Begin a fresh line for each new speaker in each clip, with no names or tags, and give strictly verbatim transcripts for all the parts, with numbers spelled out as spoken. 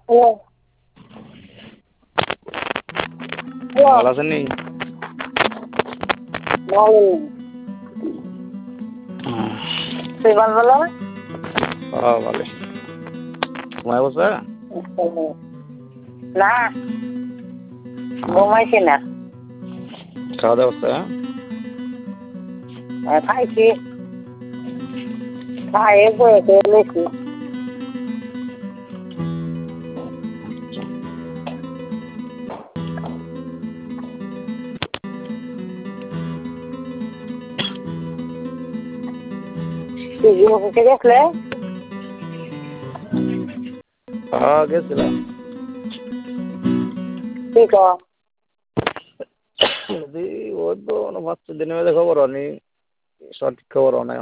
Hello hello
ভালো আছেন নি?
ভালো তুই ভালো বলো
হ্যাঁ ভালো। ঘুমায় বসে?
না ঘুমাইছি না
খাওয়া দাওয়া করছে?
খাইছি খাইয়ে বসে লেছি তুই কি অফিসে গেছলে?
হ্যাঁ গেছিলাম।
কি কো
দি ওই তো পাঁচ ছয় দিনের মধ্যে খবর আনি, সঠিক খবর নাই।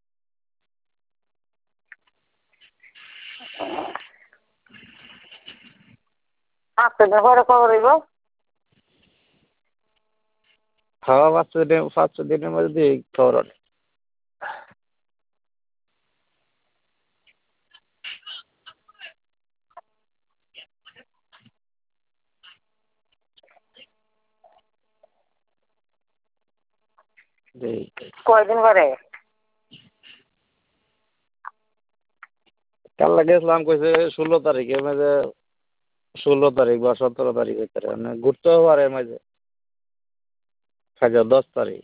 আপনাদের ঘরে খবর হইব
হ্যাঁ পাঁচ ছয় দিন পাঁচ ছয় দিনের মধ্যে দি খবর আনি।
কয়দিন পরে
কাল গেছিলাম কইছে ষোলো তারিখে মাঝে ষোলো তারিখ বা সতেরো তারিখ ভিতরে মানে ঘুরতেও পারে মাঝে দশ তারিখ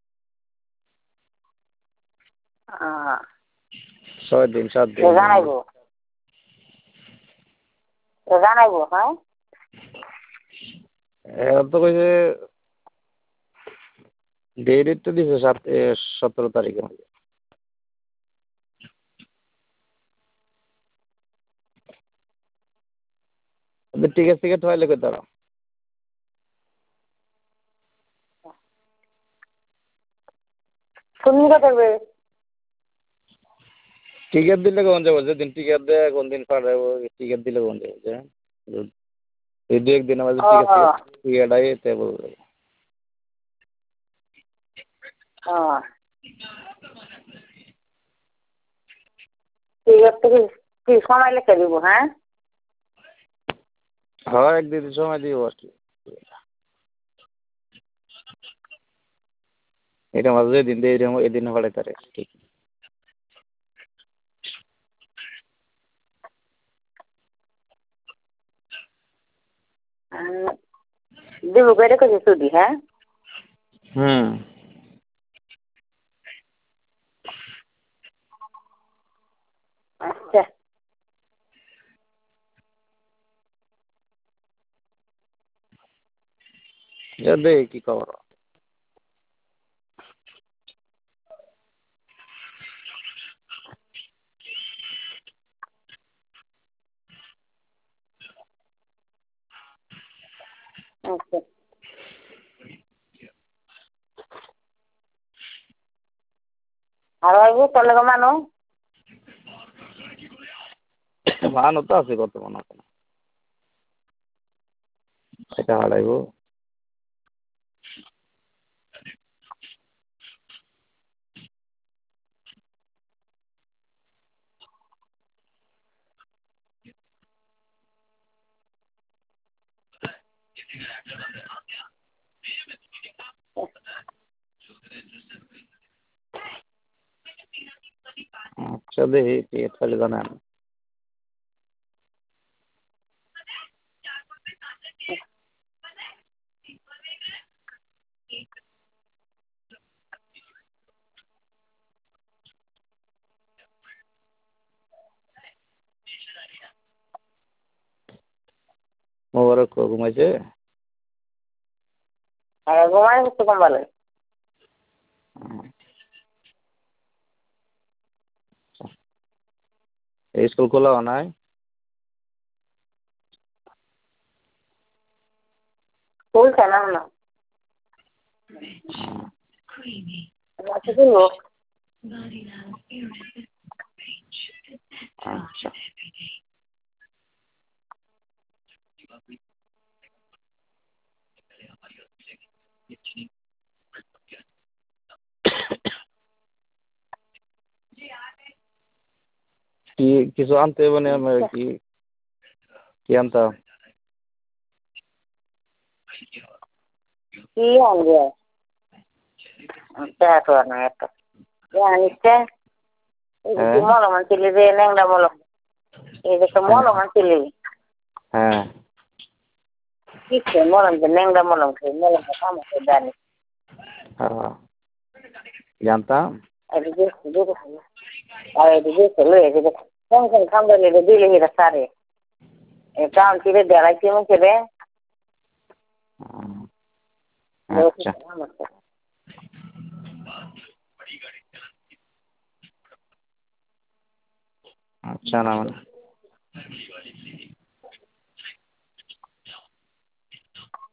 ছয় দিন সাত দিন
জানাইবো জানাইবো হ্যাঁ
এখন তো কইছে ডেট তো দিছে সাত সতেরো তারিখের মধ্যে। টিকিট টিকিট হইলে কই তারা
তুমি করবে
টিকিট দিলে কোন যাবো যেদিন টিকিট দেয় কোন দিন পাঠাবো টিকিট দিলে কোন যাবো যে এই দু একদিনের মধ্যে টিকিট টিকিট আই তে বলবে।
টিকিট থেকে কি সময় লিখে দিব হ্যাঁ
হ্যাঁ একদিন সময় দিব আর কি এটা মাঝে যেদিন দেয় এদিন পাঠাই তারে ঠিক
দেবো করে কিছু চুদি হ্যাঁ
হুম
আচ্ছা
দে কি খবর
আচ্ছা আর আইবো তাহলে মানো
ভালো তো আছে বর্তমান এখন এটা হারাইবো আচ্ছা দেখি টিকিট পাইলে জানান মোবারক ঘুমাইছে
আর ঘুমাই হচ্ছে কম বলে
স্কুল খোলা নাই
চলছে না না আচ্ছা দিলো
আচ্ছা কি কিছু আনতে মানে আমার কি কি আনতো?
কি আনবে? টাকা না একটা আনিসটা এই যে
হ্যাঁ
মলম আনছিলি যে ন্যাংরা মলম এই যে একটা মলম আনছিলি
হ্যাঁ
কিসে মলম যে ন্যাংরা মলম খেয়ে মলমটা কামাতে জানি
হ্যাঁ জানতাম।
এদিকে এদিকে আর এদিকে চলে এদিকে কোন খামটা নিয়ে দিলে এটা সারে এটা আনছিলি দেড়াইতে মুখে রে
আচ্ছা আচ্ছা না